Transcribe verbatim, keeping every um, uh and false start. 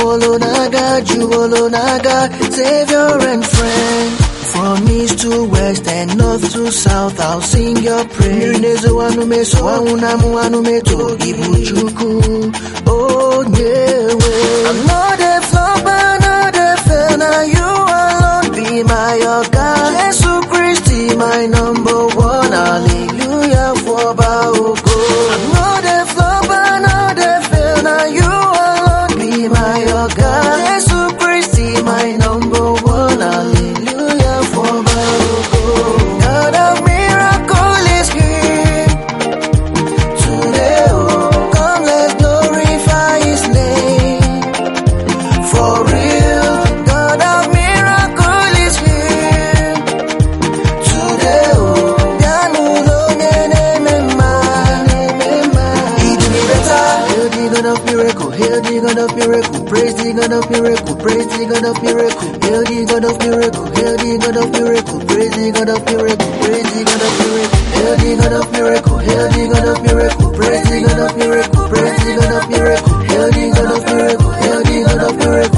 Juwolonaga, Juwolonaga, Savior and friend. From east to west and north to south, I'll sing your praise. Minezo wanumeso, waunamu wanumeto, Ibuchuku, oh yeah. I'm not a flopper, not a fail, now you alone be my God. Jesus Christ, my number one, hallelujah, for Baoko. I'm not a flopper, not a fail, now you alone be my God. Jesus Christ, my number one, hallelujah. God of miracle is here today. Oh, come let's glorify His name for real. God of miracle is here today. Oh, Ganulo nene mema, mema. He do me better. Hail the God of miracle, hail the God of miracle, praise the God of miracle, praise the God of miracle, hail the God of miracle, hail the God of miracle, praise the God of miracle, praise the God of miracle, hail the God of miracle, hail the God of miracle, praise the God of miracle, praise the God of miracle, hail the God of miracle, hail the God of miracle.